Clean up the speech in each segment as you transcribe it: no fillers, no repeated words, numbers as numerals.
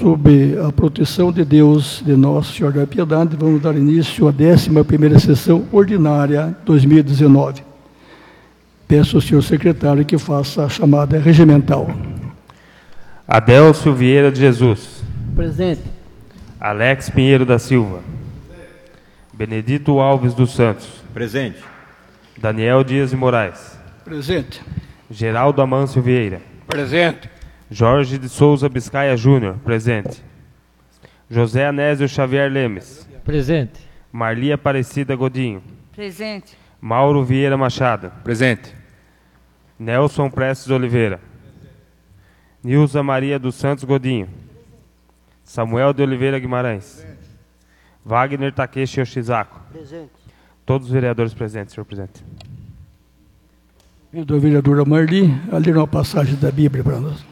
Sob a proteção de Deus, de Nossa Senhora da Piedade, vamos dar início à 11ª sessão ordinária 2019. Peço ao senhor secretário que faça a chamada regimental. Adélcio Vieira de Jesus. Presente. Alex Pinheiro da Silva. Benedito Alves dos Santos. Presente. Daniel Dias de Moraes. Presente. Geraldo Amâncio Vieira. Presente. Jorge de Souza Biscaia Júnior. Presente. José Anésio Xavier Lemes. Presente. Marli Aparecida Godinho. Presente. Mauro Vieira Machado. Presente. Nelson Prestes Oliveira. Nilza Maria dos Santos Godinho. Samuel de Oliveira Guimarães. Wagner Takeshi Yoshizako. Presente. Todos os vereadores presentes, senhor presidente. A vereadora Marli, a ler uma passagem da Bíblia para nós.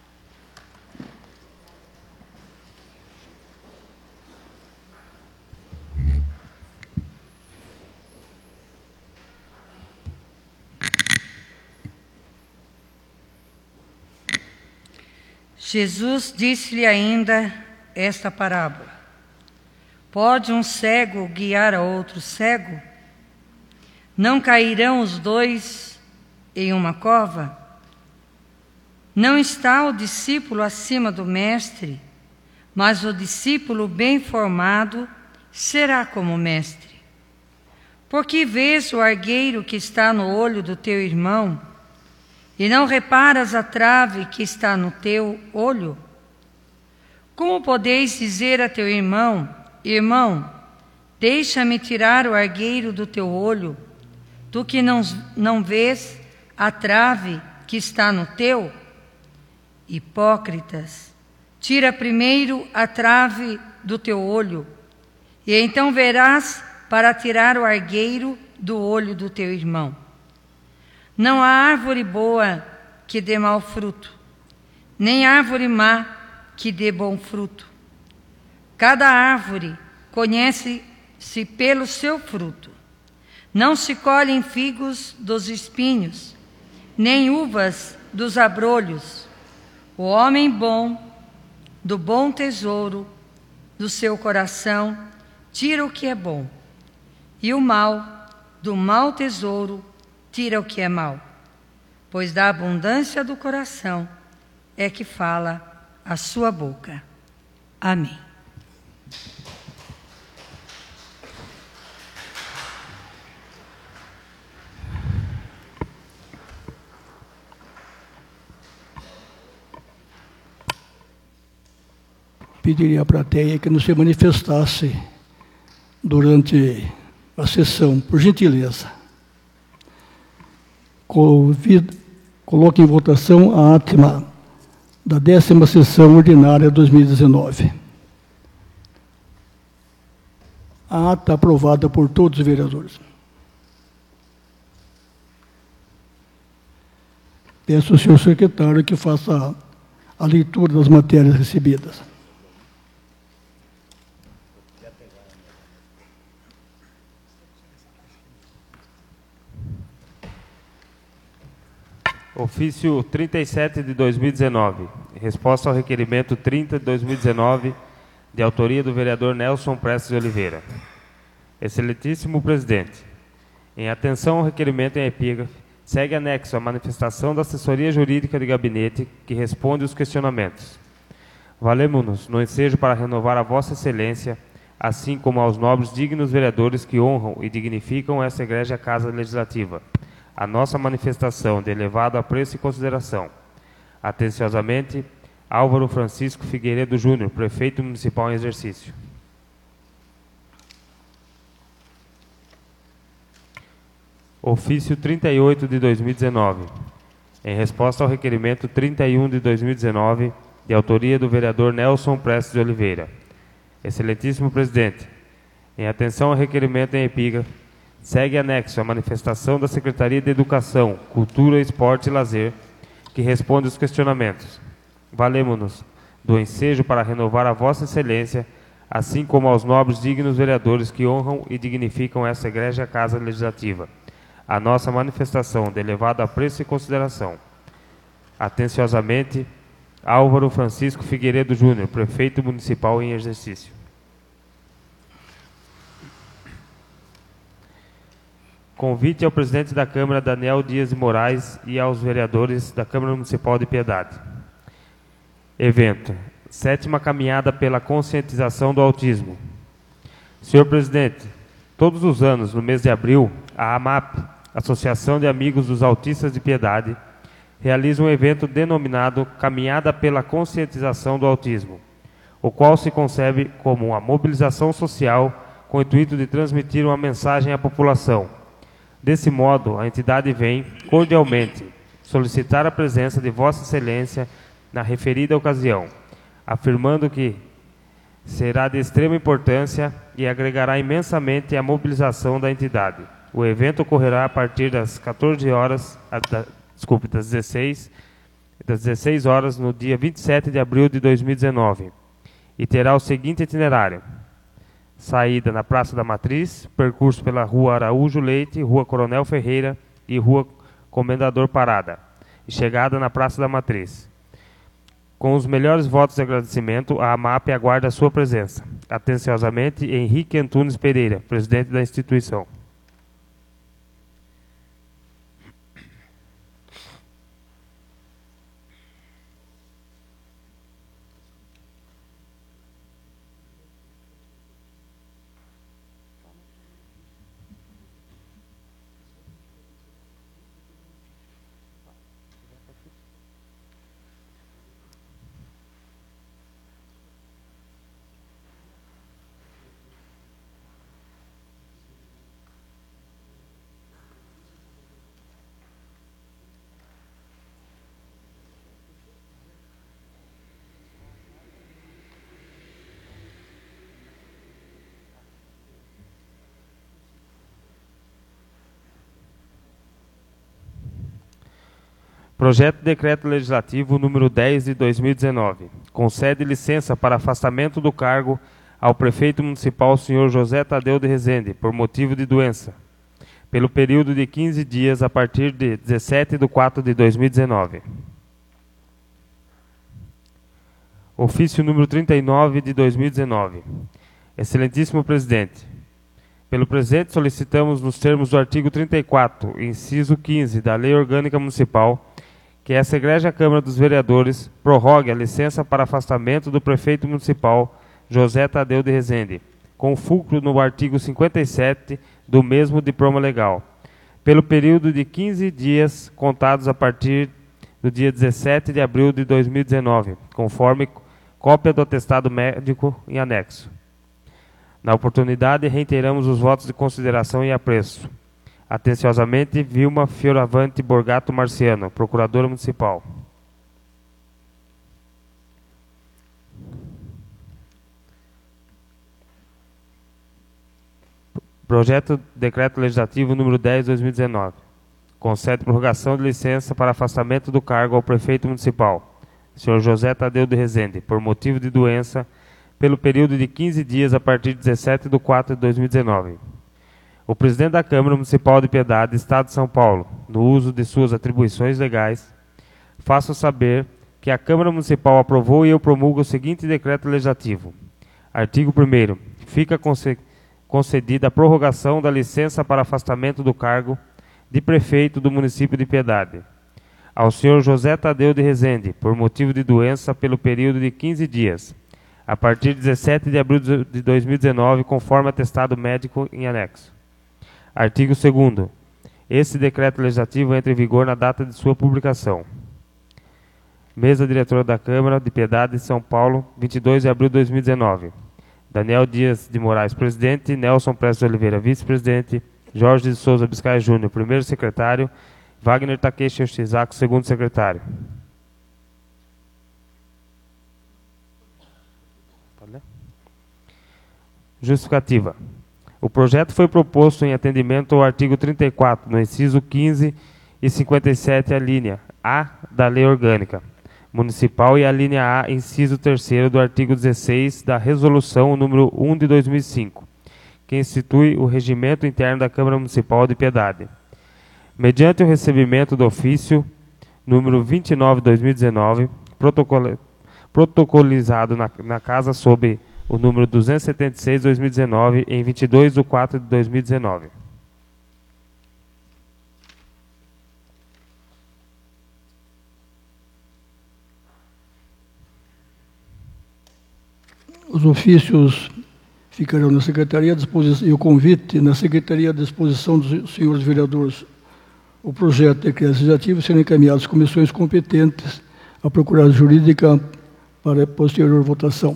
Jesus disse-lhe ainda esta parábola: Pode um cego guiar a outro cego? Não cairão os dois em uma cova? Não está o discípulo acima do mestre, mas o discípulo bem formado será como o mestre. Por que vês o argueiro que está no olho do teu irmão, e não reparas a trave que está no teu olho? Como podeis dizer a teu irmão: Irmão, deixa-me tirar o argueiro do teu olho, tu que não vês a trave que está no teu? Hipócritas, tira primeiro a trave do teu olho, e então verás para tirar o argueiro do olho do teu irmão. Não há árvore boa que dê mau fruto, nem árvore má que dê bom fruto. Cada árvore conhece-se pelo seu fruto. Não se colhem figos dos espinhos, nem uvas dos abrolhos. O homem bom, do bom tesouro do seu coração, tira o que é bom, e o mau, do mau tesouro, tira o que é mau, pois da abundância do coração é que fala a sua boca. Amém. Pediria à plateia que não se manifestasse durante a sessão, por gentileza. Coloque em votação a ata da 10ª sessão ordinária 2019. A ata aprovada por todos os vereadores. Peço ao senhor secretário que faça a leitura das matérias recebidas. Ofício 37 de 2019. Resposta ao requerimento 30 de 2019, de autoria do vereador Nelson Prestes de Oliveira. Excelentíssimo presidente, em atenção ao requerimento em epígrafe, segue anexo a manifestação da assessoria jurídica de gabinete que responde os questionamentos. Valemo-nos no ensejo para renovar a vossa excelência, assim como aos nobres dignos vereadores que honram e dignificam essa egrégia Casa Legislativa, a nossa manifestação de elevado apreço e consideração. Atenciosamente, Álvaro Francisco Figueiredo Júnior, prefeito municipal em exercício. Ofício 38 de 2019. Em resposta ao requerimento 31 de 2019, de autoria do vereador Nelson Prestes de Oliveira. Excelentíssimo presidente, em atenção ao requerimento em epígrafe, segue anexo a manifestação da Secretaria de Educação, Cultura, Esporte e Lazer, que responde os questionamentos. Valemo-nos do ensejo para renovar a vossa excelência, assim como aos nobres dignos vereadores que honram e dignificam essa egrégia Casa Legislativa, a nossa manifestação de elevado apreço e consideração. Atenciosamente, Álvaro Francisco Figueiredo Júnior, prefeito municipal em exercício. Convite ao presidente da Câmara, Daniel Dias de Moraes, e aos vereadores da Câmara Municipal de Piedade. Evento: 7ª Caminhada pela Conscientização do Autismo. Senhor presidente, todos os anos, no mês de abril, a AMAP, Associação de Amigos dos Autistas de Piedade, realiza um evento denominado Caminhada pela Conscientização do Autismo, o qual se concebe como uma mobilização social com o intuito de transmitir uma mensagem à população. Desse modo, a entidade vem, cordialmente, solicitar a presença de Vossa Excelência na referida ocasião, afirmando que será de extrema importância e agregará imensamente à mobilização da entidade. O evento ocorrerá a partir das 16 horas, no dia 27 de abril de 2019, e terá o seguinte itinerário: saída na Praça da Matriz, percurso pela Rua Araújo Leite, Rua Coronel Ferreira e Rua Comendador Parada, e chegada na Praça da Matriz. Com os melhores votos de agradecimento, a AMAP aguarda a sua presença. Atenciosamente, Henrique Antunes Pereira, presidente da instituição. Projeto de Decreto Legislativo número 10 de 2019. Concede licença para afastamento do cargo ao prefeito municipal, senhor José Tadeu de Rezende, por motivo de doença, pelo período de 15 dias a partir de 17/4/2019. Ofício número 39 de 2019. Excelentíssimo presidente, pelo presente solicitamos, nos termos do artigo 34, inciso 15 da Lei Orgânica Municipal, que essa egrégia Câmara dos Vereadores prorrogue a licença para afastamento do prefeito municipal José Tadeu de Rezende, com fulcro no artigo 57 do mesmo diploma legal, pelo período de 15 dias contados a partir do dia 17 de abril de 2019, conforme cópia do atestado médico em anexo. Na oportunidade, reiteramos os votos de consideração e apreço. Atenciosamente, Vilma Fioravante Borgato Marciano, Procuradora Municipal. Projeto Decreto Legislativo número 10 de 2019. Concede prorrogação de licença para afastamento do cargo ao prefeito municipal, senhor José Tadeu de Rezende, por motivo de doença, pelo período de 15 dias a partir de 17/4/2019. O presidente da Câmara Municipal de Piedade, Estado de São Paulo, no uso de suas atribuições legais, faço saber que a Câmara Municipal aprovou e eu promulgo o seguinte decreto legislativo. Artigo 1º. Fica concedida a prorrogação da licença para afastamento do cargo de prefeito do município de Piedade ao senhor José Tadeu de Rezende, por motivo de doença, pelo período de 15 dias, a partir de 17 de abril de 2019, conforme atestado médico em anexo. Artigo 2º. Esse decreto legislativo entra em vigor na data de sua publicação. Mesa diretora da Câmara de Piedade de São Paulo, 22 de abril de 2019. Daniel Dias de Moraes, presidente. Nelson Prestes de Oliveira, vice-presidente. Jorge de Souza Biscay Júnior, primeiro secretário. Wagner Takeshi Yoshizaki, segundo secretário. Justificativa. O projeto foi proposto em atendimento ao artigo 34, no inciso 15 e 57, a linha A da Lei Orgânica Municipal e a linha A, inciso 3º do artigo 16 da Resolução número 1 de 2005, que institui o regimento interno da Câmara Municipal de Piedade. Mediante o recebimento do ofício número 29/2019, protocolizado na Casa sob o número 276/2019, em 22/4/2019. Os ofícios ficarão na Secretaria à disposição, e o convite na Secretaria à disposição dos senhores vereadores. O projeto de decreto legislativo será encaminhado às comissões competentes, à Procuradoria Jurídica, para posterior votação.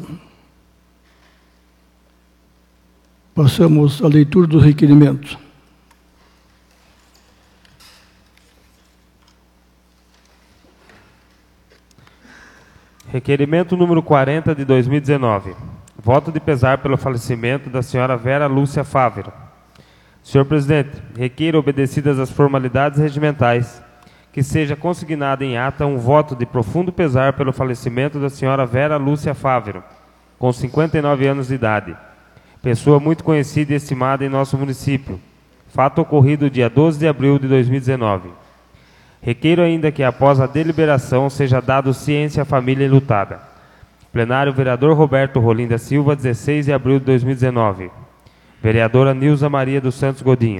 Passamos à leitura dos requerimentos. Requerimento número 40 de 2019. Voto de pesar pelo falecimento da senhora Vera Lúcia Fávero. Senhor presidente, requeiro, obedecidas as formalidades regimentais, que seja consignado em ata um voto de profundo pesar pelo falecimento da senhora Vera Lúcia Fávero, com 59 anos de idade. Pessoa muito conhecida e estimada em nosso município. Fato ocorrido dia 12 de abril de 2019. Requeiro ainda que, após a deliberação, seja dado ciência à família enlutada. Plenário, vereador Roberto Rolim da Silva, 16 de abril de 2019. Vereadora Nilza Maria dos Santos Godinho.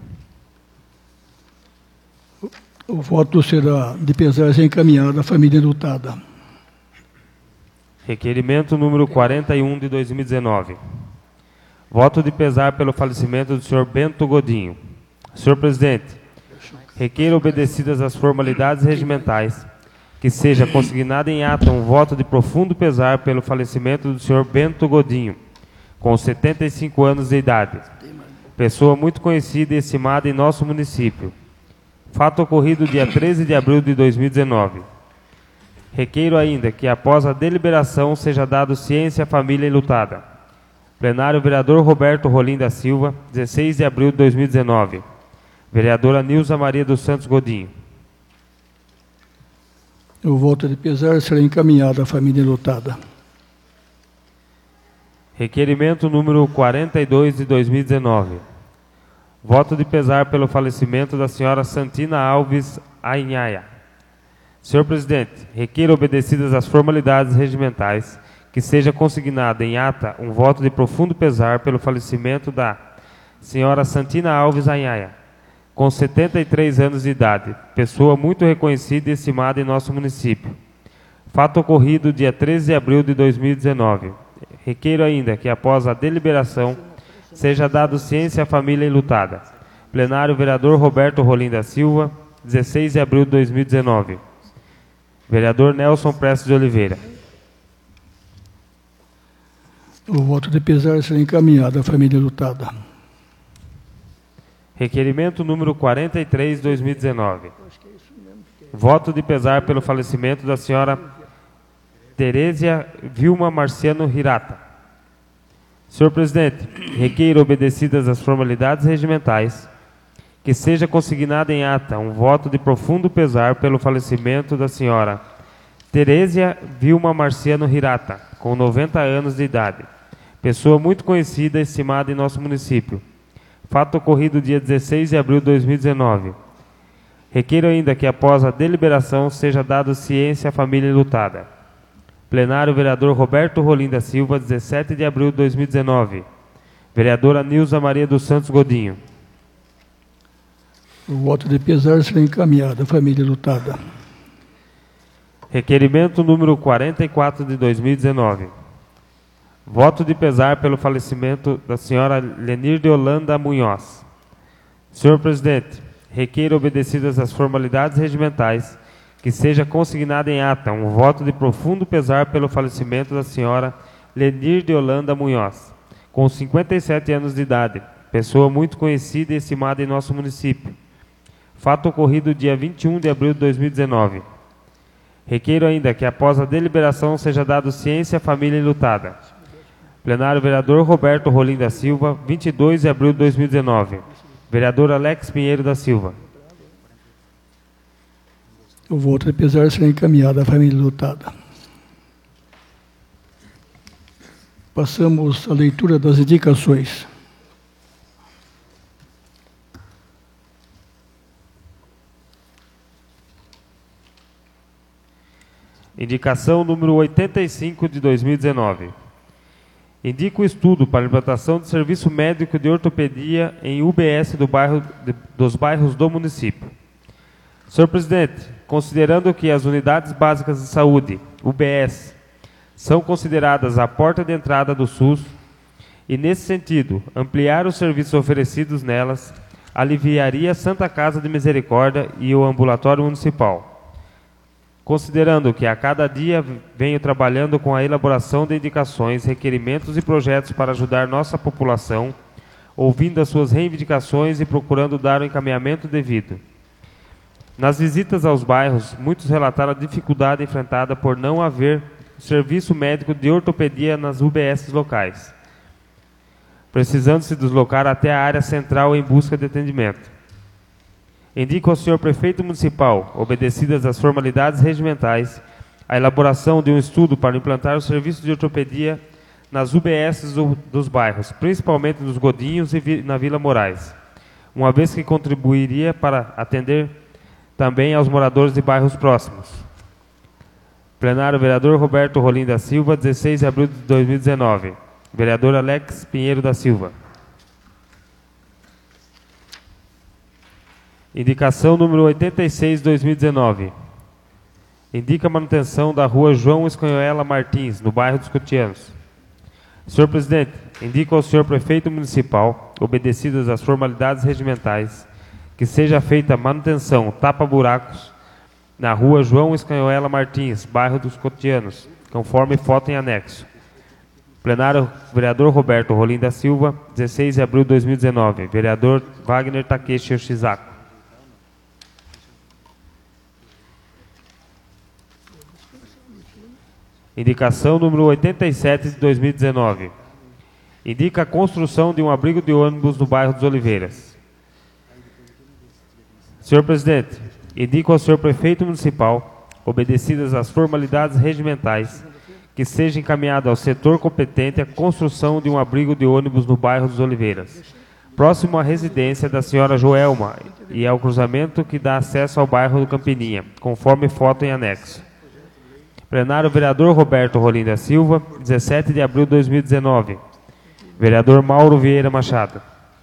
O voto será de pesar encaminhado à família enlutada. Requerimento número 41 de 2019. Voto de pesar pelo falecimento do senhor Bento Godinho. Senhor presidente, requeiro, obedecidas as formalidades regimentais, que seja consignado em ata um voto de profundo pesar pelo falecimento do senhor Bento Godinho, com 75 anos de idade. Pessoa muito conhecida e estimada em nosso município. Fato ocorrido dia 13 de abril de 2019. Requeiro ainda que, após a deliberação, seja dado ciência à família enlutada. Plenário, vereador Roberto Rolim da Silva, 16 de abril de 2019. Vereadora Nilza Maria dos Santos Godinho. O voto de pesar será encaminhado à família enlutada. Requerimento número 42 de 2019. Voto de pesar pelo falecimento da senhora Santina Alves Ainhaia. Senhor presidente, requeiro, obedecidas as formalidades regimentais, que seja consignado em ata um voto de profundo pesar pelo falecimento da senhora Santina Alves Ainhaia, com 73 anos de idade, pessoa muito reconhecida e estimada em nosso município. Fato ocorrido dia 13 de abril de 2019. Requeiro ainda que, após a deliberação, seja dado ciência à família enlutada. Plenário, vereador Roberto Rolim da Silva, 16 de abril de 2019. Vereador Nelson Prestes de Oliveira. O voto de pesar será encaminhado à família enlutada. Requerimento número 43 de 2019. Voto de pesar pelo falecimento da senhora Terésia Vilma Marciano Hirata. Senhor presidente, requeiro, obedecidas as formalidades regimentais, que seja consignado em ata um voto de profundo pesar pelo falecimento da senhora Terésia Vilma Marciano Hirata, com 90 anos de idade. Pessoa muito conhecida e estimada em nosso município. Fato ocorrido dia 16 de abril de 2019. Requeiro ainda que, após a deliberação, seja dado ciência à família enlutada. Plenário, vereador Roberto Rolim da Silva, 17 de abril de 2019. Vereadora Nilza Maria dos Santos Godinho. O voto de pesar será encaminhado à família enlutada. Requerimento número 44 de 2019. Voto de pesar pelo falecimento da senhora Lenir de Holanda Munhoz. Senhor presidente, requeiro, obedecidas as formalidades regimentais, que seja consignado em ata um voto de profundo pesar pelo falecimento da senhora Lenir de Holanda Munhoz, com 57 anos de idade, pessoa muito conhecida e estimada em nosso município. Fato ocorrido dia 21 de abril de 2019. Requeiro ainda que, após a deliberação, seja dado ciência à família enlutada. Plenário, vereador Roberto Rolim da Silva, 22 de abril de 2019. Vereador Alex Pinheiro da Silva. O voto de pesar será encaminhado à família enlutada. Passamos à leitura das indicações. Indicação número 85 de 2019. Indica o estudo para a implantação de serviço médico de ortopedia em UBS dos bairros do município. Senhor presidente, considerando que as unidades básicas de saúde, UBS, são consideradas a porta de entrada do SUS e, nesse sentido, ampliar os serviços oferecidos nelas aliviaria a Santa Casa de Misericórdia e o ambulatório municipal. Considerando que a cada dia venho trabalhando com a elaboração de indicações, requerimentos e projetos para ajudar nossa população, ouvindo as suas reivindicações e procurando dar o encaminhamento devido. Nas visitas aos bairros, muitos relataram a dificuldade enfrentada por não haver serviço médico de ortopedia nas UBS locais, precisando se deslocar até a área central em busca de atendimento. Indico ao senhor prefeito municipal, obedecidas as formalidades regimentais, a elaboração de um estudo para implantar o serviço de ortopedia nas UBS dos bairros, principalmente nos Godinhos e na Vila Moraes, uma vez que contribuiria para atender também aos moradores de bairros próximos. Plenário, vereador Roberto Rolim da Silva, 16 de abril de 2019. Vereador Alex Pinheiro da Silva. Indicação número 86, 2019. Indica a manutenção da rua João Escanhoela Martins, no bairro dos Cotianos. Senhor presidente, indico ao senhor prefeito municipal, obedecidas as formalidades regimentais, que seja feita a manutenção tapa-buracos na rua João Escanhoela Martins, bairro dos Cotianos, conforme foto em anexo. Plenário, vereador Roberto Rolim da Silva, 16 de abril de 2019. Vereador Wagner Takeshi Yoshizako. Indicação número 87 de 2019. Indica a construção de um abrigo de ônibus no bairro dos Oliveiras. Senhor presidente, indico ao senhor prefeito municipal, obedecidas as formalidades regimentais, que seja encaminhado ao setor competente a construção de um abrigo de ônibus no bairro dos Oliveiras, próximo à residência da senhora Joelma e ao cruzamento que dá acesso ao bairro do Campininha, conforme foto em anexo. Plenário, vereador Roberto Rolim da Silva, 17 de abril de 2019. Vereador Mauro Vieira Machado.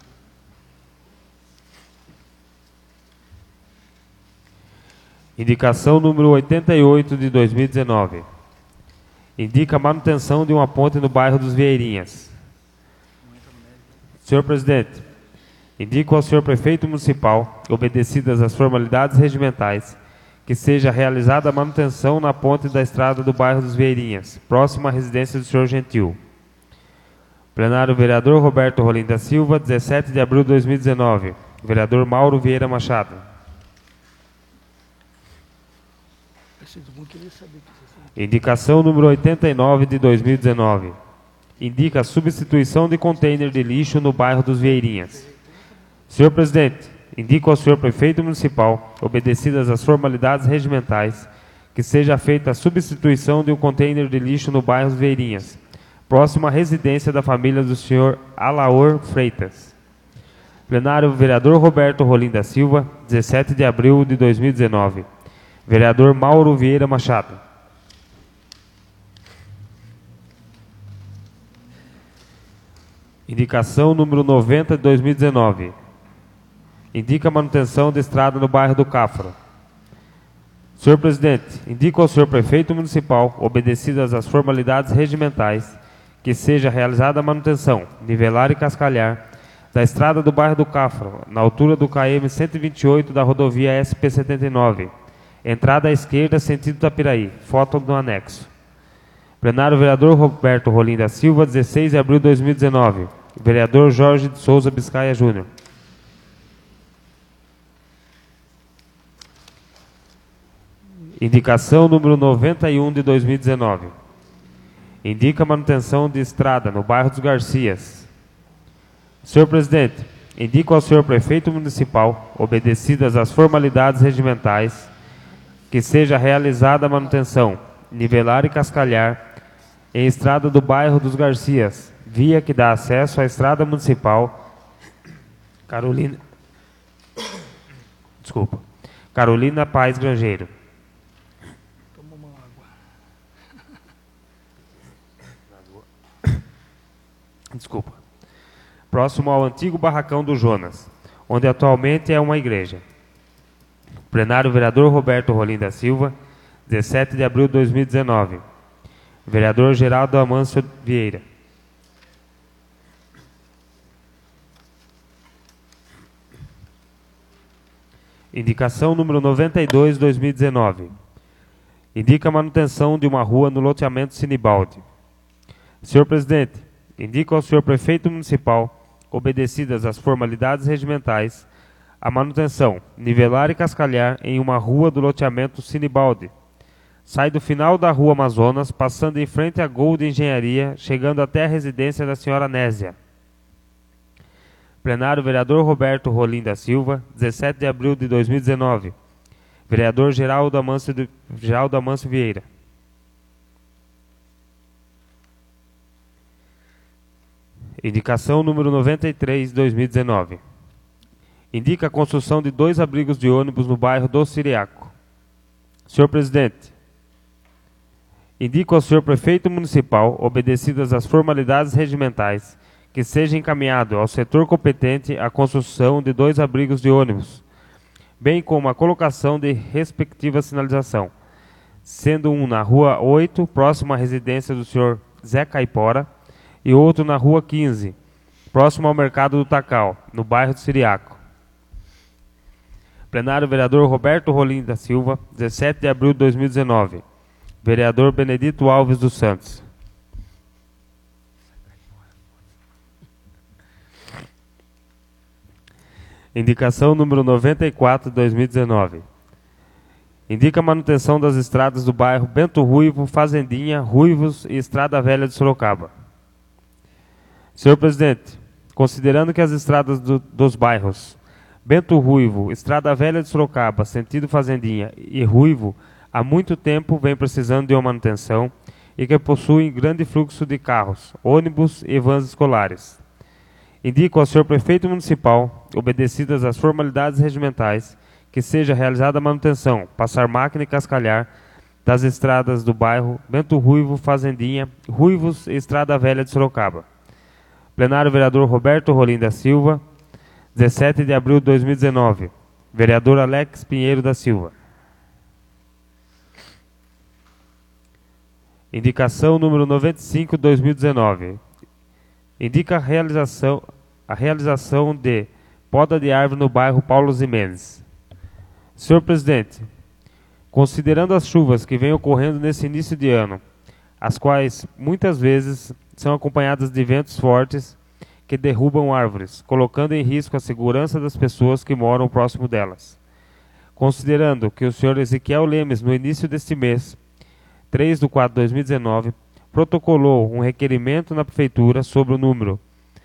Indicação número 88 de 2019. Indica a manutenção de uma ponte no bairro dos Vieirinhas. Senhor presidente, indico ao senhor prefeito municipal, obedecidas as formalidades regimentais, que seja realizada a manutenção na ponte da estrada do bairro dos Vieirinhas, próximo à residência do senhor Gentil. Plenário, vereador Roberto Rolim da Silva, 17 de abril de 2019. Vereador Mauro Vieira Machado. Indicação número 89 de 2019. Indica a substituição de contêiner de lixo no bairro dos Vieirinhas. Senhor presidente, indico ao senhor prefeito municipal, obedecidas as formalidades regimentais, que seja feita a substituição de um contêiner de lixo no bairro dos Vieirinhas, próximo à residência da família do senhor Alaor Freitas. Plenário, vereador Roberto Rolim da Silva, 17 de abril de 2019. Vereador Mauro Vieira Machado. Indicação número 90 de 2019. Indica a manutenção de estrada no bairro do Cafro. Senhor presidente, indico ao senhor prefeito municipal, obedecidas as formalidades regimentais, que seja realizada a manutenção, nivelar e cascalhar, da estrada do bairro do Cafro, na altura do KM 128 da rodovia SP-79, entrada à esquerda, sentido Tapiraí, foto do anexo. Plenário, vereador Roberto Rolim da Silva, 16 de abril de 2019. Vereador Jorge de Souza Biscaia Júnior. Indicação número 91 de 2019. Indica a manutenção de estrada no bairro dos Garcias. Senhor presidente, indico ao senhor prefeito municipal, obedecidas as formalidades regimentais, que seja realizada a manutenção, nivelar e cascalhar, em estrada do bairro dos Garcias, via que dá acesso à estrada municipal Carolina Paz Grangeiro. próximo ao antigo barracão do Jonas, onde atualmente é uma igreja. Plenário vereador Roberto Rolim da Silva, 17 de abril de 2019. Vereador Geraldo Amâncio Vieira. Indicação número 92, 2019. Indica a manutenção de uma rua no loteamento Sinibaldi. Senhor presidente, indico ao senhor prefeito municipal, obedecidas as formalidades regimentais, a manutenção, nivelar e cascalhar em uma rua do loteamento Sinibaldi. Sai do final da rua Amazonas, passando em frente à Gold Engenharia, chegando até a residência da senhora Nésia. Plenário vereador Roberto Rolim da Silva, 17 de abril de 2019. Vereador Geraldo Amâncio Vieira. Indicação número 93, 2019. Indica a construção de 2 abrigos de ônibus no bairro do Siriaco. Senhor presidente, indico ao senhor prefeito municipal, obedecidas as formalidades regimentais, que seja encaminhado ao setor competente a construção de 2 abrigos de ônibus, bem como a colocação de respectiva sinalização, sendo um na Rua 8, próximo à residência do senhor Zé Caipora, e outro na Rua 15, próximo ao Mercado do Tacal, no bairro do Siriaco. Plenário vereador Roberto Rolim da Silva, 17 de abril de 2019. Vereador Benedito Alves dos Santos. Indicação número 94, 2019. Indica a manutenção das estradas do bairro Bento Ruivo, Fazendinha, Ruivos e Estrada Velha de Sorocaba. Senhor presidente, considerando que as estradas dos bairros Bento Ruivo, Estrada Velha de Sorocaba, sentido Fazendinha e Ruivo, há muito tempo vem precisando de uma manutenção e que possuem grande fluxo de carros, ônibus e vans escolares. Indico ao senhor prefeito municipal, obedecidas as formalidades regimentais, que seja realizada a manutenção, passar máquina e cascalhar das estradas do bairro Bento Ruivo, Fazendinha, Ruivos e Estrada Velha de Sorocaba. Plenário vereador Roberto Rolim da Silva, 17 de abril de 2019. Vereador Alex Pinheiro da Silva. Indicação número 95, 2019. Indica a realização de poda de árvore no bairro Paulo Ximenes. Senhor presidente, considerando as chuvas que vêm ocorrendo nesse início de ano, as quais muitas vezes são acompanhadas de ventos fortes que derrubam árvores, colocando em risco a segurança das pessoas que moram próximo delas. Considerando que o senhor Ezequiel Lemes, no início deste mês, 3 de 4 de 2019, protocolou um requerimento na Prefeitura sobre o número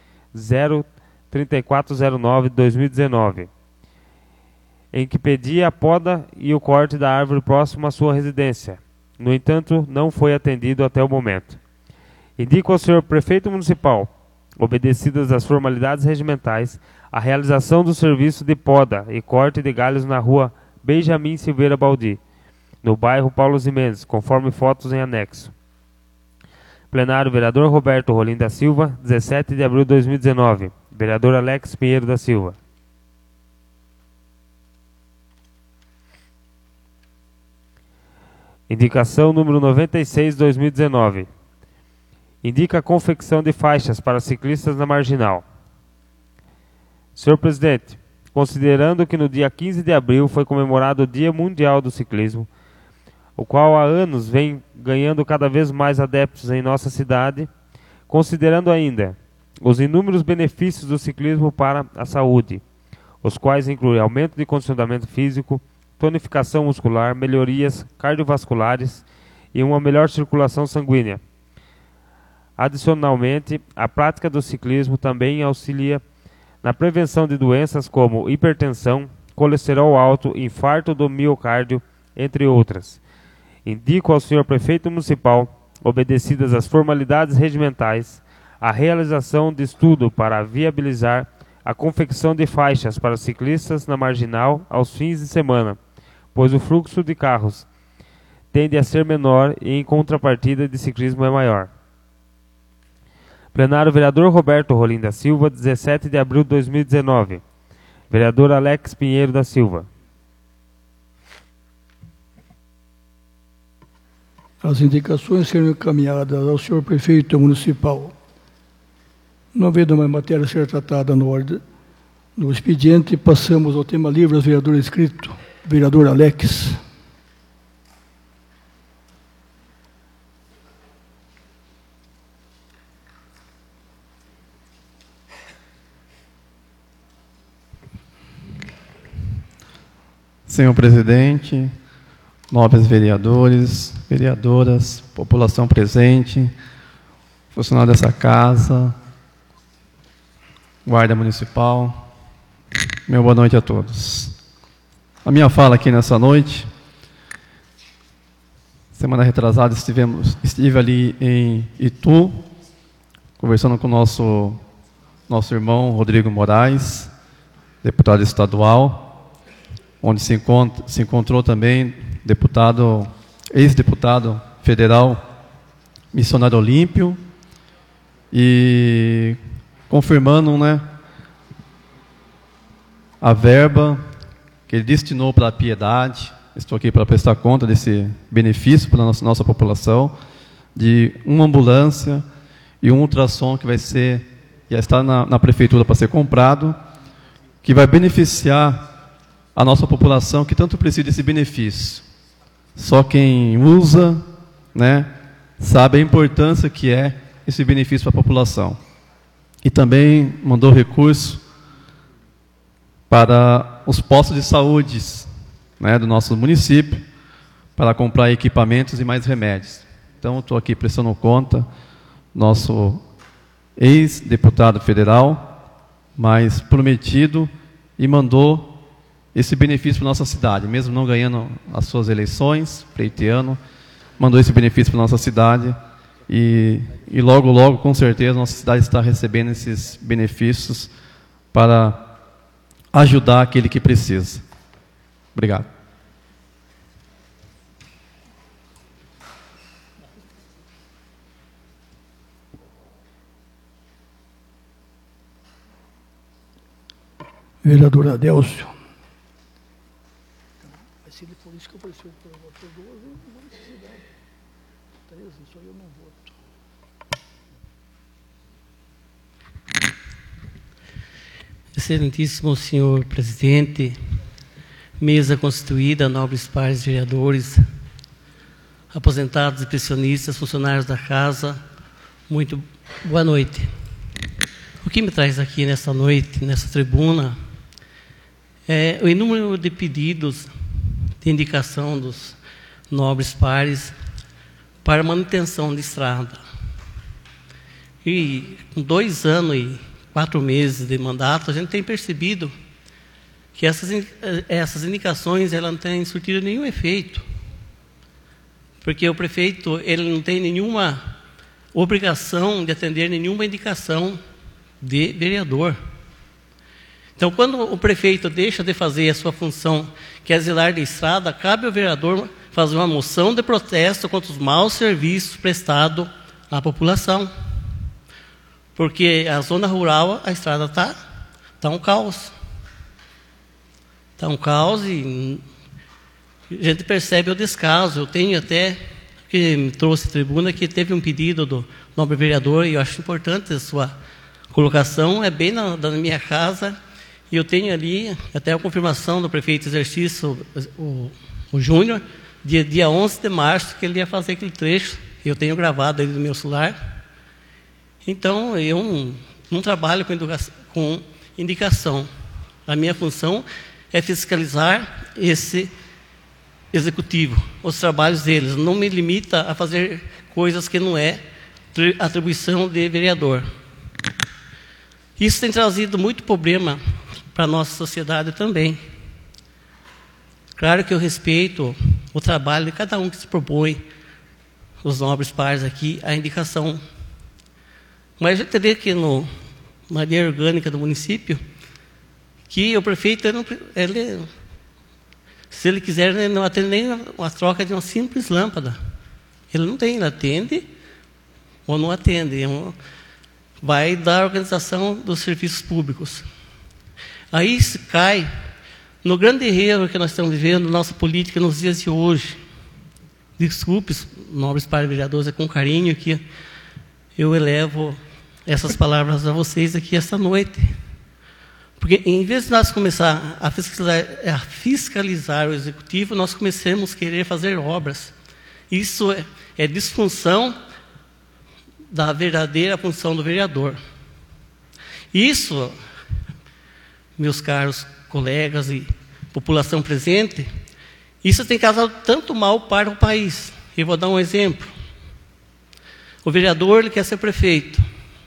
03409 de 2019, em que pedia a poda e o corte da árvore próximo à sua residência. No entanto, não foi atendido até o momento. Indico ao senhor prefeito municipal, obedecidas as formalidades regimentais, a realização do serviço de poda e corte de galhos na rua Benjamin Silveira Baldi, no bairro Paulo Ximenes, conforme fotos em anexo. Plenário vereador Roberto Rolim da Silva, 17 de abril de 2019. Vereador Alex Pinheiro da Silva. Indicação número 96, 2019. Indica a confecção de faixas para ciclistas na Marginal. Senhor presidente, considerando que no dia 15 de abril foi comemorado o Dia Mundial do Ciclismo, o qual há anos vem ganhando cada vez mais adeptos em nossa cidade, considerando ainda os inúmeros benefícios do ciclismo para a saúde, os quais incluem aumento de condicionamento físico, tonificação muscular, melhorias cardiovasculares e uma melhor circulação sanguínea. Adicionalmente, a prática do ciclismo também auxilia na prevenção de doenças como hipertensão, colesterol alto, infarto do miocárdio, entre outras. Indico ao senhor prefeito municipal, obedecidas as formalidades regimentais, a realização de estudo para viabilizar a confecção de faixas para ciclistas na Marginal aos fins de semana, pois o fluxo de carros tende a ser menor e em contrapartida de ciclismo é maior. Plenário vereador Roberto Rolim da Silva, 17 de abril de 2019. Vereador Alex Pinheiro da Silva. As indicações serão encaminhadas ao senhor prefeito municipal. Não havendo mais matéria a ser tratada no expediente, passamos ao tema livre aos vereadores inscritos. Vereador Alex. Senhor presidente, nobres vereadores, vereadoras, população presente, funcionário dessa casa, guarda municipal, meu boa noite a todos. A minha fala aqui nessa noite, semana retrasada estive ali em Itu, conversando com o nosso irmão Rodrigo Moraes, deputado estadual, onde se encontrou também ex-deputado federal, missionário Olímpio, e confirmando, né, a verba que ele destinou para a piedade. Estou aqui para prestar conta desse benefício para a nossa população, de uma ambulância e um ultrassom que já está na prefeitura para ser comprado, que vai beneficiar a nossa população que tanto precisa desse benefício. Só quem usa, né, sabe a importância que é esse benefício para a população. E também mandou recurso para os postos de saúde, né, do nosso município, para comprar equipamentos e mais remédios. Então, estou aqui prestando conta, nosso ex-deputado federal, mas prometido, e mandou esse benefício para a nossa cidade, mesmo não ganhando as suas eleições, pleiteando, mandou esse benefício para a nossa cidade, e logo, logo, com certeza, nossa cidade está recebendo esses benefícios para ajudar aquele que precisa. Obrigado. Vereador Adélcio. Se ele for isso que apareceu para votar duas, eu não vou necessidade. 13, só eu não voto. Excelentíssimo senhor presidente, mesa constituída, nobres pares vereadores, aposentados e pensionistas, funcionários da casa, muito boa noite. O que me traz aqui nessa noite, nessa tribuna, é o número de pedidos de indicação dos nobres pares para manutenção de estrada. E com 2 anos e 4 meses de mandato, a gente tem percebido que essas indicações elas não têm surtido nenhum efeito, porque o prefeito ele não tem nenhuma obrigação de atender nenhuma indicação de vereador. Então, quando o prefeito deixa de fazer a sua função, que é zelar de estrada, cabe ao vereador fazer uma moção de protesto contra os maus serviços prestados à população. Porque a zona rural, a estrada está um caos. Está um caos e a gente percebe o descaso. Eu tenho até, que me trouxe à tribuna, que teve um pedido do nobre vereador, e eu acho importante a sua colocação, é bem na minha casa. E eu tenho ali até a confirmação do prefeito exercício, o Júnior, dia 11 de março, que ele ia fazer aquele trecho. Eu tenho gravado ele no meu celular. Então, eu não trabalho com indicação. A minha função é fiscalizar esse executivo, os trabalhos deles. Não me limita a fazer coisas que não é atribuição de vereador. Isso tem trazido muito problema para a nossa sociedade também. Claro que eu respeito o trabalho de cada um que se propõe, os nobres pares aqui, a indicação. Mas a gente vê que na lei orgânica do município, que o prefeito, se ele quiser, ele não atende nem a troca de uma simples lâmpada. Ele não tem, ele atende ou não atende. vai da organização dos serviços públicos. Aí se cai no grande erro que nós estamos vivendo na nossa política nos dias de hoje. Desculpe, nobres pares vereadores, é com carinho que eu elevo essas palavras a vocês aqui esta noite. Porque em vez de nós começar a fiscalizar o executivo, nós começamos a querer fazer obras. Isso é disfunção da verdadeira função do vereador. Isso, meus caros colegas e população presente, isso tem causado tanto mal para o país. Eu vou dar um exemplo. O vereador, ele quer ser prefeito.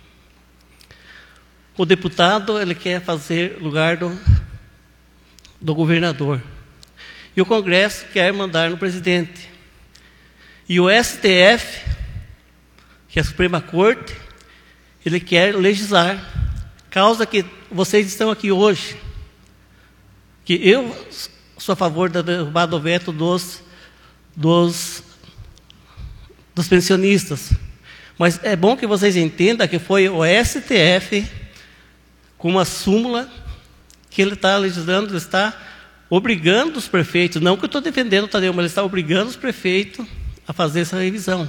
O deputado, ele quer fazer lugar do governador. E o Congresso quer mandar no presidente. E o STF, que é a Suprema Corte, ele quer legislar. Causa que vocês estão aqui hoje. Que eu sou a favor da derrubada do veto dos pensionistas. Mas é bom que vocês entendam que foi o STF, com uma súmula, que ele está legislando, ele está obrigando os prefeitos, não que eu estou defendendo o Tadeu, mas ele está obrigando os prefeitos a fazer essa revisão.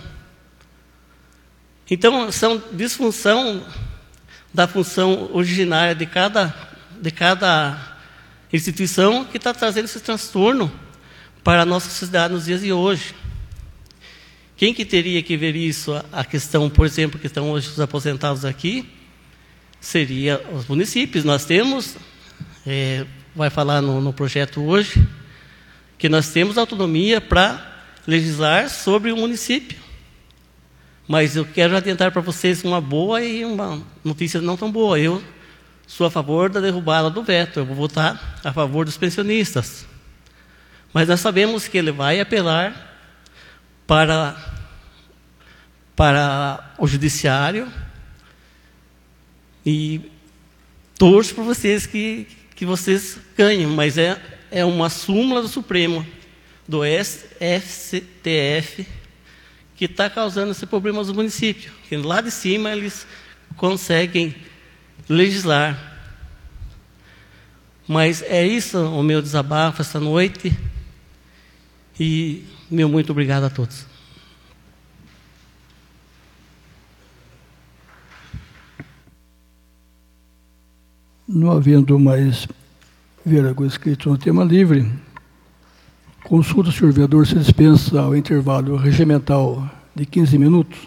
Então, são disfunção da função originária de cada instituição que está trazendo esse transtorno para a nossa sociedade nos dias de hoje. Quem que teria que ver isso? A questão, por exemplo, que estão hoje os aposentados aqui, seria os municípios. Nós temos, vai falar no projeto hoje, que nós temos autonomia para legislar sobre o município. Mas eu quero adiantar para vocês uma boa e uma notícia não tão boa. Eu sou a favor da derrubada do veto. Eu vou votar a favor dos pensionistas. Mas nós sabemos que ele vai apelar para o judiciário e torço para vocês que vocês ganhem. Mas é uma súmula do Supremo, do STF, que está causando esse problema aos municípios. Que lá de cima eles conseguem legislar. Mas é isso o meu desabafo esta noite. E meu muito obrigado a todos. Não havendo mais vereador inscrito no tema livre, consulta, senhor vereador, se dispensa ao intervalo regimental de 15 minutos.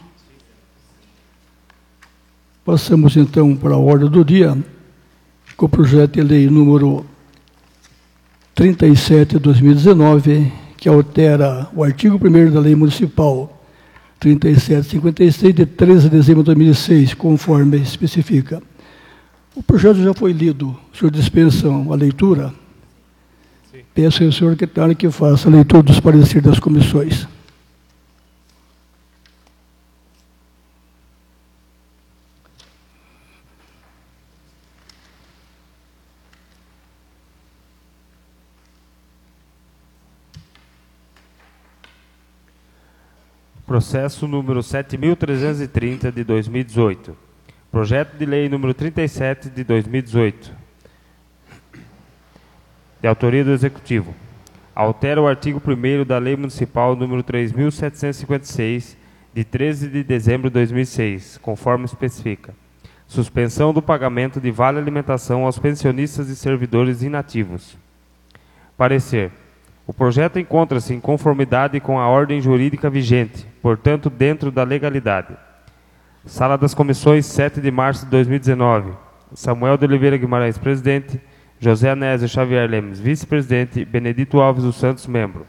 Passamos, então, para a ordem do dia, com o projeto de lei número 37 de 2019, que altera o artigo 1º da Lei Municipal 3756, de 13 de dezembro de 2006, conforme especifica. O projeto já foi lido. O senhor dispensa a leitura? Sim. Peço ao senhor secretário que faça a leitura dos pareceres das comissões. Processo número 7.330 de 2018. Projeto de lei número 37 de 2018. De autoria do Executivo. Altera o artigo 1º da Lei Municipal número 3.756, de 13 de dezembro de 2006, conforme especifica. Suspensão do pagamento de vale alimentação aos pensionistas e servidores inativos. Parecer. O projeto encontra-se em conformidade com a ordem jurídica vigente, portanto, dentro da legalidade. Sala das Comissões, 7 de março de 2019. Samuel de Oliveira Guimarães, presidente. José Anésio Xavier Lemes, vice-presidente. Benedito Alves dos Santos, membro.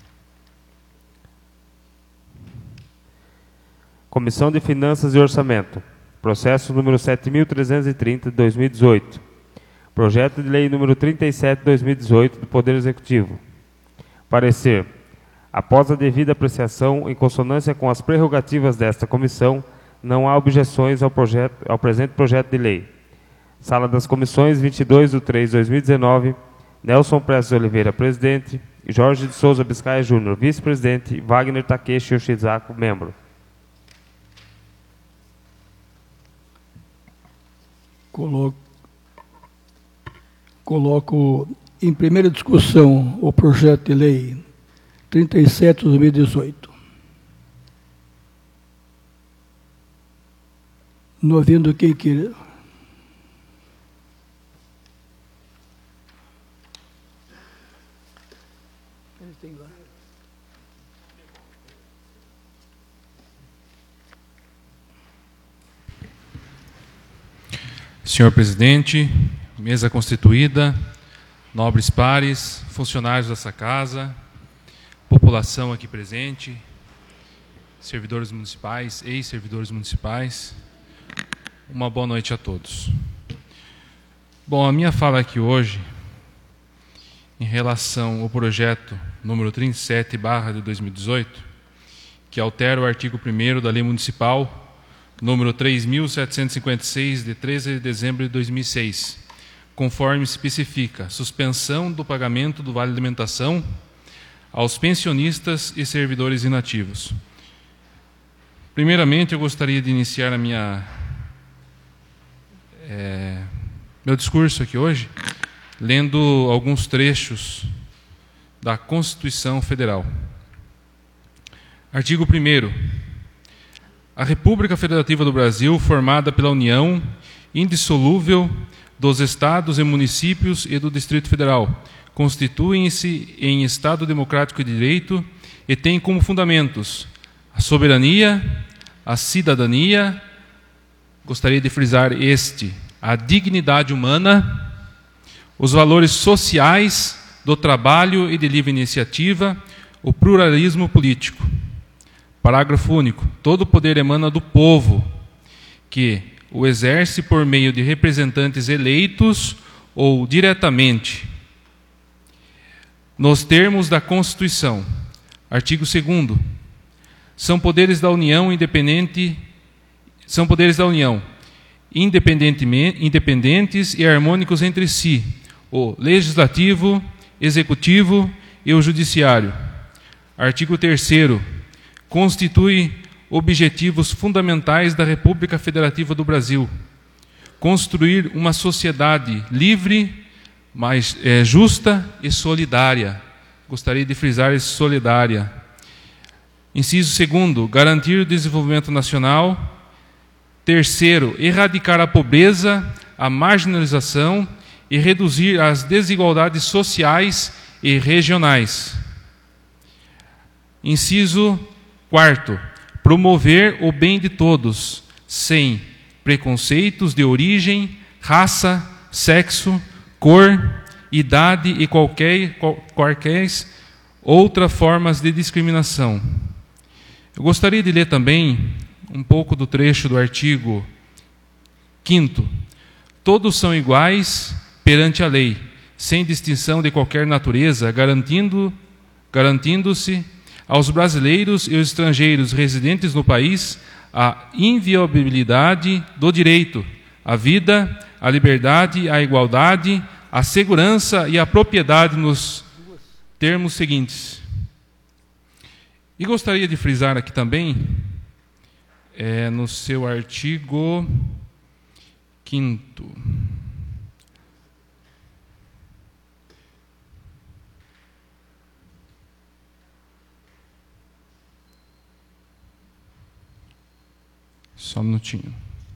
Comissão de Finanças e Orçamento. Processo número 7.330 de 2018. Projeto de lei número 37 de 2018 do Poder Executivo. Parecer. Após a devida apreciação, em consonância com as prerrogativas desta comissão, não há objeções ao presente projeto de lei. Sala das Comissões, 22 de 3 de 2019, Nelson Prestes de Oliveira, presidente, Jorge de Souza Biscaia Júnior, vice-presidente, Wagner Takeshi Yoshizako, membro. Coloco em primeira discussão o projeto de lei 37 de 2018. Não havendo quem queira. Senhor presidente, mesa constituída, nobres pares, funcionários dessa casa, população aqui presente, servidores municipais, ex-servidores municipais, uma boa noite a todos. Bom, a minha fala aqui hoje, em relação ao projeto número 37/2018, que altera o artigo 1º da Lei Municipal número 3.756, de 13 de dezembro de 2006, conforme especifica, suspensão do pagamento do Vale Alimentação aos pensionistas e servidores inativos. Primeiramente, eu gostaria de iniciar a meu discurso aqui hoje, lendo alguns trechos da Constituição Federal. Artigo 1º. A República Federativa do Brasil, formada pela União indissolúvel dos Estados e Municípios e do Distrito Federal, constituem-se em Estado democrático de direito e tem como fundamentos a soberania, a cidadania, gostaria de frisar a dignidade humana, os valores sociais do trabalho e de livre iniciativa, o pluralismo político. Parágrafo único. Todo poder emana do povo, que o exerce por meio de representantes eleitos ou diretamente. Nos termos da Constituição. Artigo 2º. São poderes da União independentes e harmônicos entre si, o Legislativo, Executivo e o Judiciário. Artigo 3º. Constitui objetivos fundamentais da República Federativa do Brasil. Construir uma sociedade livre, mais justa e solidária. Gostaria de frisar esse solidária. Inciso 2º, garantir o desenvolvimento nacional. 3º, erradicar a pobreza, a marginalização e reduzir as desigualdades sociais e regionais. Inciso 4º, promover o bem de todos, sem preconceitos de origem, raça, sexo, cor, idade e qualquer outra formas de discriminação. Eu gostaria de ler também um pouco do trecho do artigo 5º. Todos são iguais perante a lei, sem distinção de qualquer natureza, garantindo-se aos brasileiros e os estrangeiros residentes no país a inviolabilidade do direito, à vida, à liberdade, à igualdade, à segurança e à propriedade nos termos seguintes. E gostaria de frisar aqui também, no seu artigo 5º. Só um minutinho.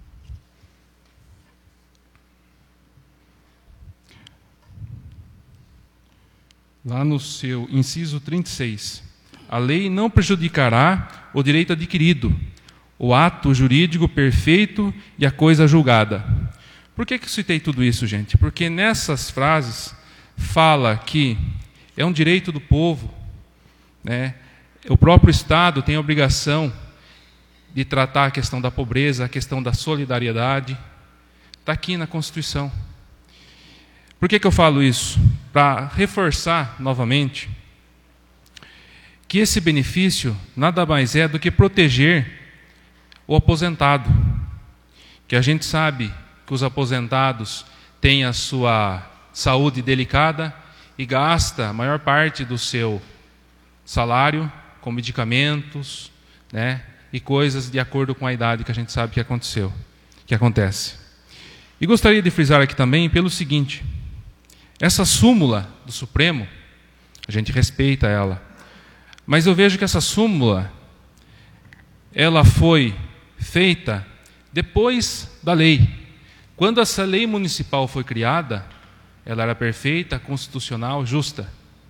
Lá no seu inciso 36. A lei não prejudicará o direito adquirido, o ato jurídico perfeito e a coisa julgada. Por que eu citei tudo isso, gente? Porque nessas frases fala que é um direito do povo, né? O próprio Estado tem a obrigação de tratar a questão da pobreza, a questão da solidariedade. Está aqui na Constituição. Por que eu falo isso? Para reforçar novamente que esse benefício nada mais é do que proteger o aposentado. Que a gente sabe que os aposentados têm a sua saúde delicada e gasta a maior parte do seu salário com medicamentos, né? E coisas de acordo com a idade que a gente sabe que acontece. E gostaria de frisar aqui também pelo seguinte: essa súmula do Supremo, a gente respeita ela, mas eu vejo que essa súmula, ela foi feita depois da lei. Quando essa lei municipal foi criada, ela era perfeita, constitucional, justa.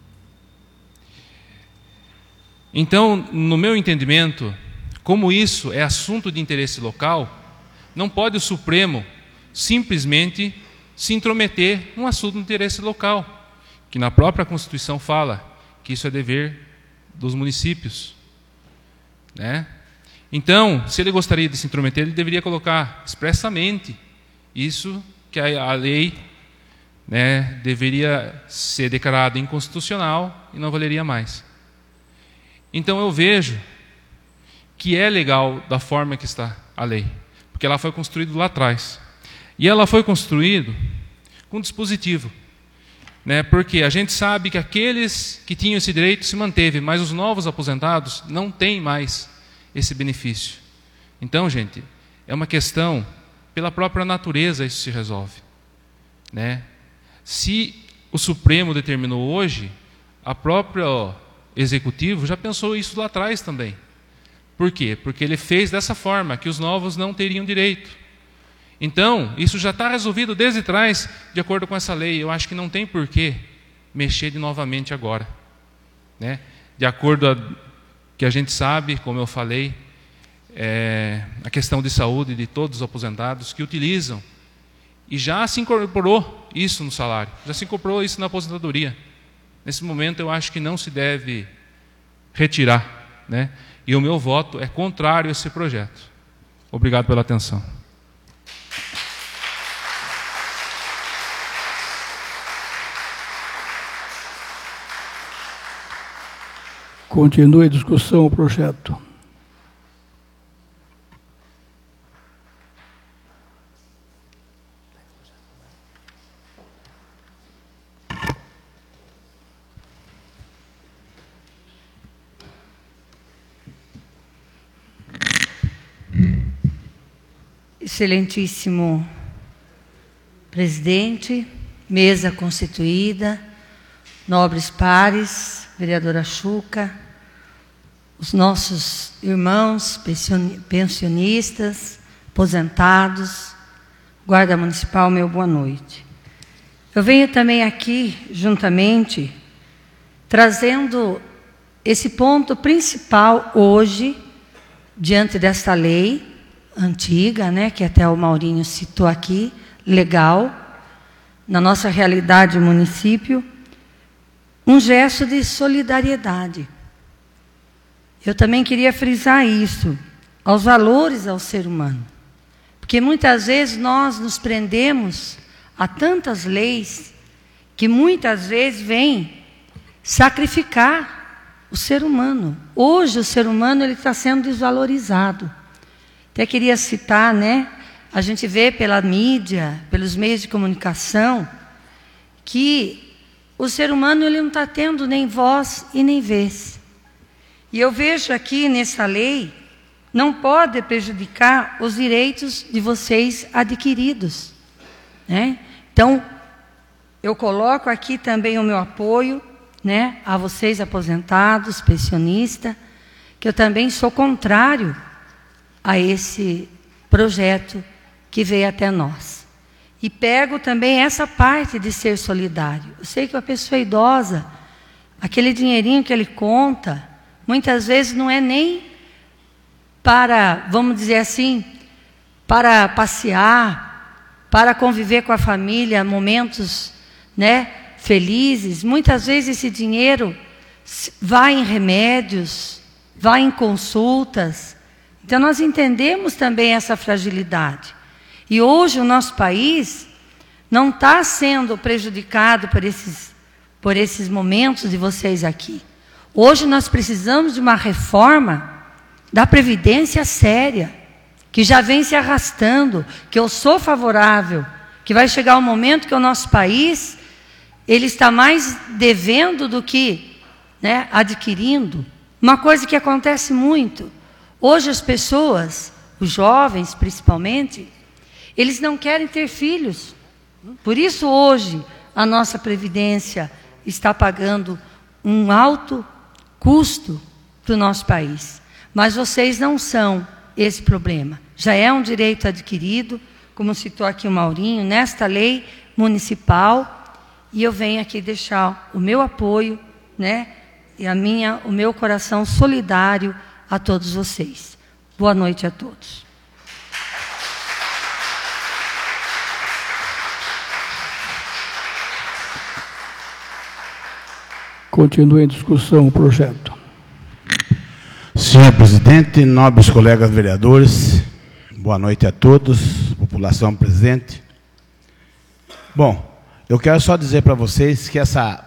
Então, no meu entendimento, como isso é assunto de interesse local, não pode o Supremo simplesmente se intrometer num assunto de interesse local, que na própria Constituição fala que isso é dever dos municípios, né? Então, se ele gostaria de se intrometer, ele deveria colocar expressamente isso, que a lei, né, deveria ser declarada inconstitucional e não valeria mais. Então eu vejo que é legal da forma que está a lei, porque ela foi construída lá atrás. E ela foi construída com um dispositivo, né, porque a gente sabe que aqueles que tinham esse direito se manteve, mas os novos aposentados não têm mais esse benefício. Então, gente, é uma questão, pela própria natureza isso se resolve, né? Se o Supremo determinou hoje, a própria Executivo já pensou isso lá atrás também. Por quê? Porque ele fez dessa forma, que os novos não teriam direito. Então, isso já está resolvido desde trás, de acordo com essa lei. Eu acho que não tem por que mexer de novamente agora, né? De acordo a que a gente sabe, como eu falei, a questão de saúde de todos os aposentados que utilizam, e já se incorporou isso no salário, já se incorporou isso na aposentadoria. Nesse momento eu acho que não se deve retirar, né? E o meu voto é contrário a esse projeto. Obrigado pela atenção. Continue a discussão o projeto. Excelentíssimo presidente, mesa constituída, nobres pares, vereadora Chuca, os nossos irmãos pensionistas, aposentados, guarda municipal, meu boa noite. Eu venho também aqui, juntamente, trazendo esse ponto principal hoje, diante desta lei antiga, né, que até o Maurinho citou aqui, legal, na nossa realidade do município, um gesto de solidariedade. Eu também queria frisar isso, aos valores ao ser humano. Porque muitas vezes nós nos prendemos a tantas leis que muitas vezes vêm sacrificar o ser humano. Hoje o ser humano ele está sendo desvalorizado. Até queria citar, né? A gente vê pela mídia, pelos meios de comunicação, que o ser humano ele não está tendo nem voz e nem vez. E eu vejo aqui nessa lei, não pode prejudicar os direitos de vocês adquiridos, né? Então, eu coloco aqui também o meu apoio, né, a vocês aposentados, pensionistas, que eu também sou contrário a esse projeto que veio até nós. E pego também essa parte de ser solidário. Eu sei que a pessoa idosa, aquele dinheirinho que ele conta, muitas vezes não é nem para, vamos dizer assim, para passear, para conviver com a família, momentos, né, felizes. Muitas vezes esse dinheiro vai em remédios, vai em consultas. Então nós entendemos também essa fragilidade. E hoje o nosso país não está sendo prejudicado por esses momentos de vocês aqui. Hoje nós precisamos de uma reforma da Previdência séria, que já vem se arrastando, que eu sou favorável, que vai chegar um momento que o nosso país ele está mais devendo do que, né, adquirindo. Uma coisa que acontece muito. Hoje as pessoas, os jovens principalmente, Eles não querem ter filhos. Por isso, hoje, a nossa Previdência está pagando um alto custo para o nosso país. Mas vocês não são esse problema. Já é um direito adquirido, como citou aqui o Maurinho, nesta lei municipal. E eu venho aqui deixar o meu apoio, né, e o meu coração solidário a todos vocês. Boa noite a todos. Continua em discussão o projeto. Senhor presidente, nobres colegas vereadores, boa noite a todos, população presente. Bom, eu quero só dizer para vocês que essa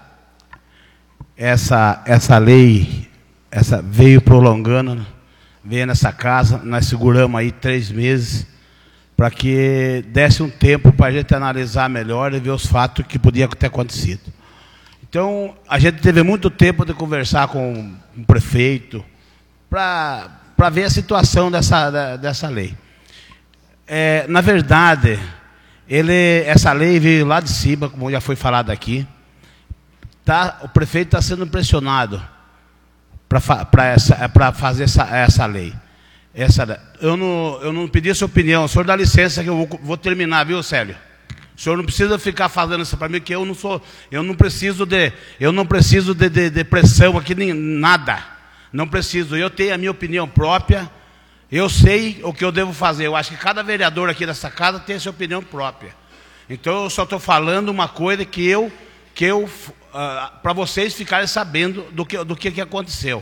lei veio prolongando, veio nessa casa, nós seguramos aí 3 meses, para que desse um tempo para a gente analisar melhor e ver os fatos que podiam ter acontecido. Então, a gente teve muito tempo de conversar com o prefeito, para ver a situação dessa lei. Na verdade, essa lei veio lá de cima, como já foi falado aqui. O prefeito está sendo pressionado para fazer essa lei. Eu não pedi a sua opinião. O senhor dá licença que eu vou terminar, viu, Célio? O senhor não precisa ficar falando isso para mim, que eu não preciso de pressão aqui, nem nada. Não preciso. Eu tenho a minha opinião própria. Eu sei o que eu devo fazer. Eu acho que cada vereador aqui dessa casa tem a sua opinião própria. Então eu só estou falando uma coisa que para vocês ficarem sabendo do que aconteceu.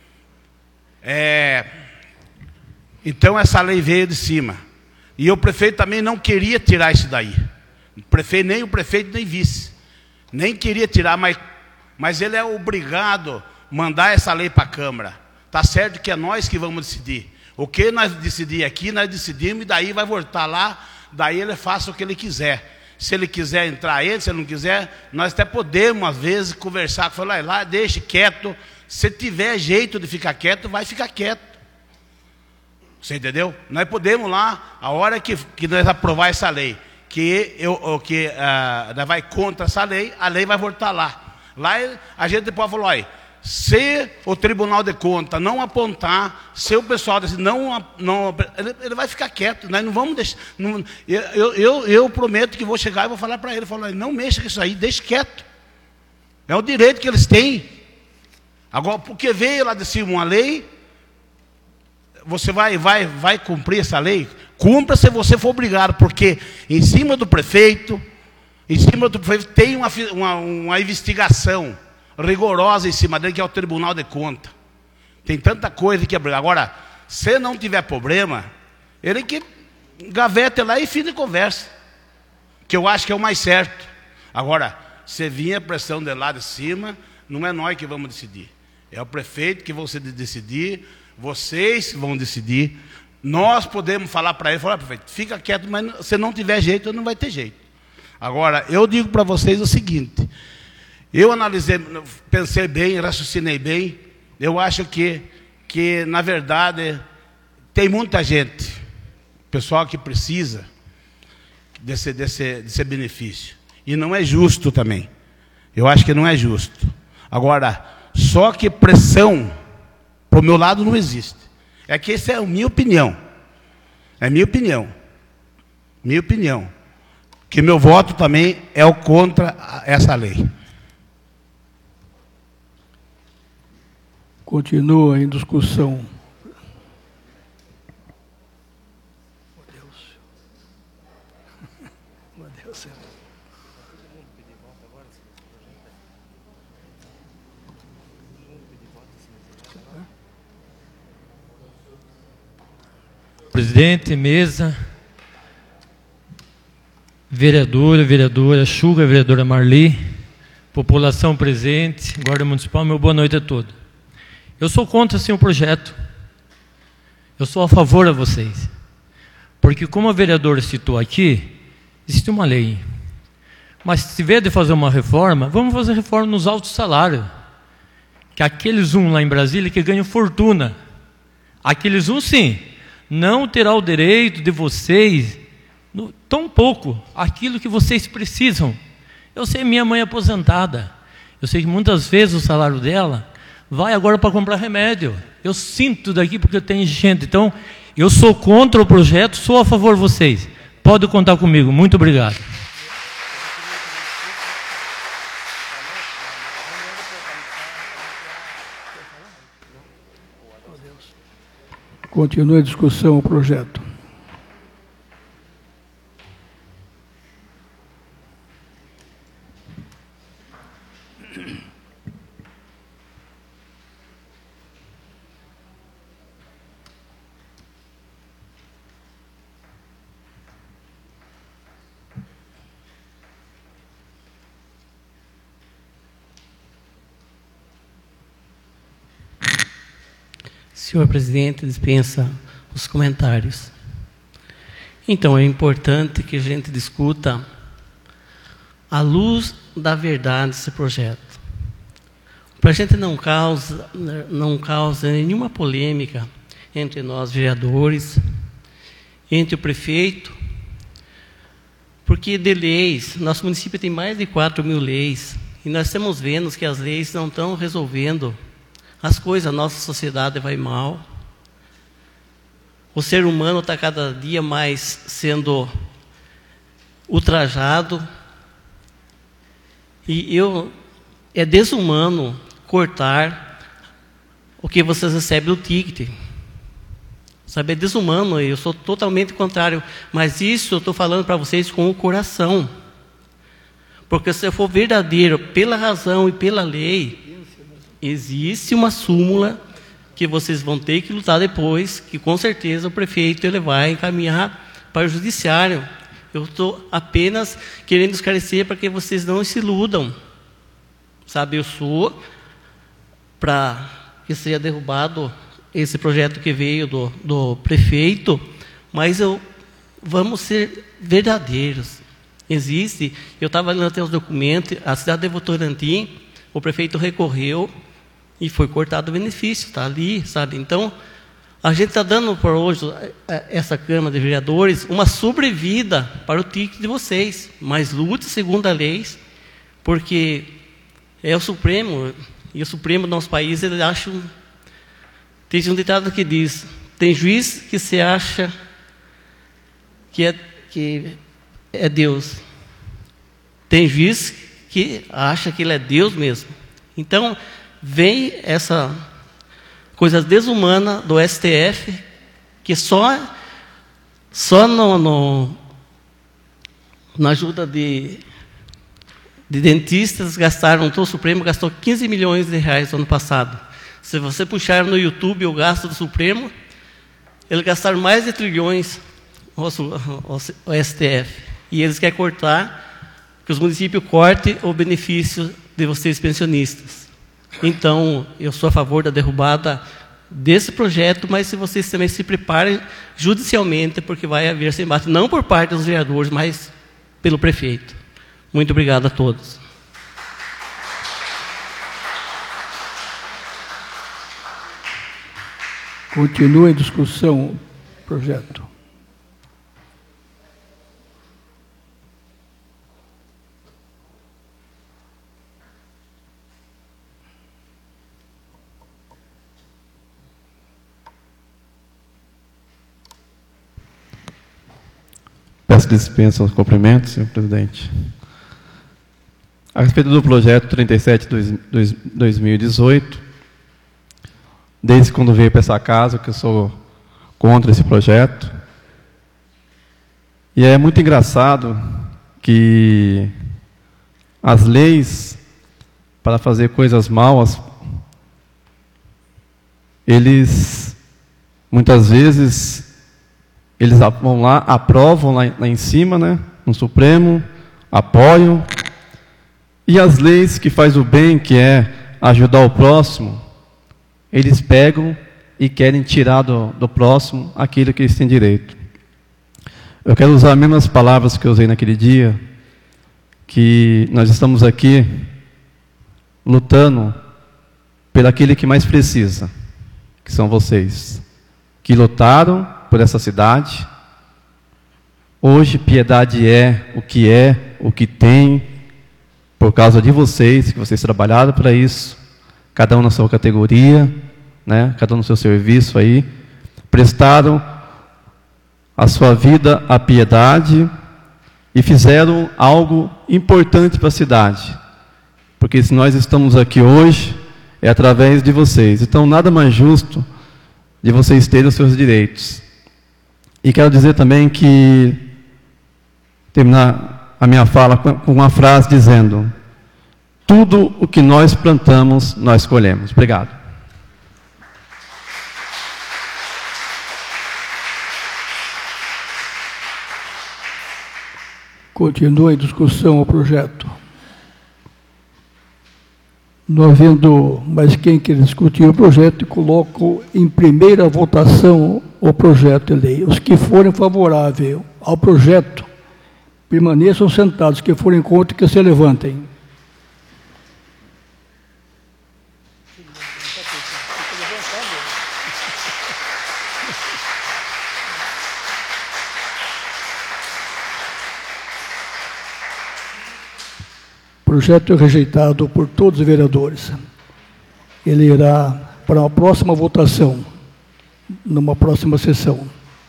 Então essa lei veio de cima. E o prefeito também não queria tirar isso daí. Nem o prefeito, nem vice. Nem queria tirar, mas ele é obrigado a mandar essa lei para a Câmara. Está certo que é nós que vamos decidir. O que nós decidir aqui, nós decidimos, e daí vai voltar lá, daí ele faça o que ele quiser. Se ele quiser entrar, se ele não quiser, nós até podemos, às vezes, conversar, falar lá, deixe quieto. Se tiver jeito de ficar quieto, vai ficar quieto. Você entendeu? Nós podemos lá, a hora que nós aprovar essa lei, nós vai contra essa lei, a lei vai voltar lá. Lá a gente pode falar, olha, se o Tribunal de Contas não apontar, se o pessoal decidir ele vai ficar quieto. Nós não vamos deixar. Eu prometo que vou chegar e vou falar para ele, não mexa com isso aí, deixe quieto. É o direito que eles têm. Agora, porque veio lá de cima uma lei, você vai cumprir essa lei? Cumpra se você for obrigado, porque em cima do prefeito tem uma investigação rigorosa em cima dele, que é o Tribunal de Contas. Tem tanta coisa que abrir. Agora, se não tiver problema, ele que gavete lá e fim de conversa, que eu acho que é o mais certo. Agora, se vinha pressão de lá de cima, não é nós que vamos decidir. É o prefeito que vão decidir, vocês vão decidir. Nós podemos falar para ele, prefeito, fica quieto, mas se não tiver jeito, não vai ter jeito. Agora, eu digo para vocês o seguinte, eu analisei, pensei bem, raciocinei bem, eu acho que na verdade, tem muita gente, pessoal que precisa desse benefício. E não é justo também. Eu acho que não é justo. Agora, só que pressão, para o meu lado, não existe. É que essa é a minha opinião. É minha opinião. Minha opinião. Que meu voto também é o contra essa lei. Continua em discussão. Presidente, mesa, vereadora Chuva, vereadora Marli, população presente, guarda municipal, meu boa noite a todos. Eu sou contra, sim, o projeto. Eu sou a favor a vocês. Porque, como a vereadora citou aqui, existe uma lei. Mas, se tiver de fazer uma reforma, vamos fazer reforma nos altos salários. Que aqueles lá em Brasília que ganham fortuna, aqueles sim, não terá o direito de vocês tão pouco aquilo que vocês precisam. Eu sei minha mãe é aposentada. Eu sei que muitas vezes o salário dela vai agora para comprar remédio. Eu sinto daqui porque eu tenho gente. Então, eu sou contra o projeto, sou a favor de vocês. Pode contar comigo. Muito obrigado. Continua a discussão o projeto. Senhor presidente, dispensa os comentários. Então, é importante que a gente discuta à luz da verdade esse projeto. Para a gente não causa nenhuma polêmica entre nós vereadores, entre o prefeito, porque de leis, nosso município tem mais de 4.000 leis, e nós estamos vendo que as leis não estão resolvendo as coisas, a nossa sociedade vai mal. O ser humano está cada dia mais sendo ultrajado. E é desumano cortar o que vocês recebem do ticket. Sabe, é desumano, eu sou totalmente contrário. Mas isso eu estou falando para vocês com o coração. Porque se eu for verdadeiro pela razão e pela lei, existe uma súmula que vocês vão ter que lutar depois, que com certeza o prefeito ele vai encaminhar para o judiciário. Eu estou apenas querendo esclarecer para que vocês não se iludam. Sabe, eu sou para que seja derrubado esse projeto que veio do prefeito, mas vamos ser verdadeiros. Existe, eu estava lendo até os documentos, a cidade de Votorantim, o prefeito recorreu e foi cortado o benefício, está ali, sabe? Então, a gente está dando por hoje, essa Câmara de Vereadores, uma sobrevida para o ticket de vocês, mas lute segundo a lei, porque é o Supremo, e o Supremo do nosso país, ele acha... Tem um ditado que diz, tem juiz que se acha que é Deus. Tem juiz que acha que ele é Deus mesmo. Então, vem essa coisa desumana do STF, que só na ajuda de dentistas gastaram, o Supremo gastou 15 milhões de reais no ano passado. Se você puxar no YouTube o gasto do Supremo, eles gastaram mais de trilhões o STF. E eles querem cortar, que os municípios cortem o benefício de vocês pensionistas. Então, eu sou a favor da derrubada desse projeto, mas se vocês também se preparem judicialmente, porque vai haver esse embate, não por parte dos vereadores, mas pelo prefeito. Muito obrigado a todos. Continua em discussão o projeto. Peço dispensa aos cumprimentos, senhor presidente. A respeito do projeto 37/2018, desde quando veio para essa casa, que eu sou contra esse projeto. E é muito engraçado que as leis, para fazer coisas maus, eles, muitas vezes, eles vão lá, aprovam lá em cima, né, no Supremo, apoiam, e as leis que faz o bem, que é ajudar o próximo, eles pegam e querem tirar do próximo aquilo que eles têm direito. Eu quero usar as mesmas palavras que eu usei naquele dia, que nós estamos aqui lutando pelo aquele que mais precisa, que são vocês, que lutaram por essa cidade. Hoje, Piedade é, o que tem, por causa de vocês, que vocês trabalharam para isso, cada um na sua categoria, né? Cada um no seu serviço aí, prestaram a sua vida à piedade e fizeram algo importante para a cidade. Porque se nós estamos aqui hoje, é através de vocês. Então, nada mais justo de vocês terem os seus direitos. E quero dizer também que, terminar a minha fala com uma frase dizendo: tudo o que nós plantamos, nós colhemos. Obrigado. Continua em discussão o projeto. Não havendo mais quem queira discutir o projeto, coloco em primeira votação o projeto de lei. Os que forem favoráveis ao projeto, permaneçam sentados. Os que forem contra, que se levantem. O projeto é rejeitado por todos os vereadores. Ele irá para a próxima votação, numa próxima sessão.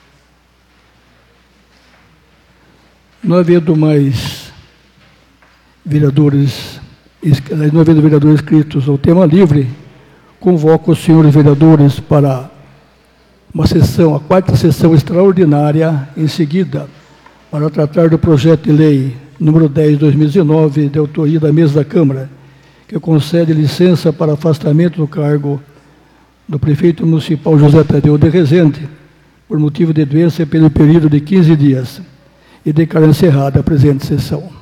Não havendo mais vereadores inscritos ao tema livre, convoco os senhores vereadores para uma sessão, a quarta sessão extraordinária, em seguida, para tratar do projeto de lei número 10 de 2019, de autoria da mesa da Câmara, que concede licença para afastamento do cargo do prefeito municipal José Tadeu de Rezende, por motivo de doença pelo período de 15 dias, e declaro encerrada a presente sessão.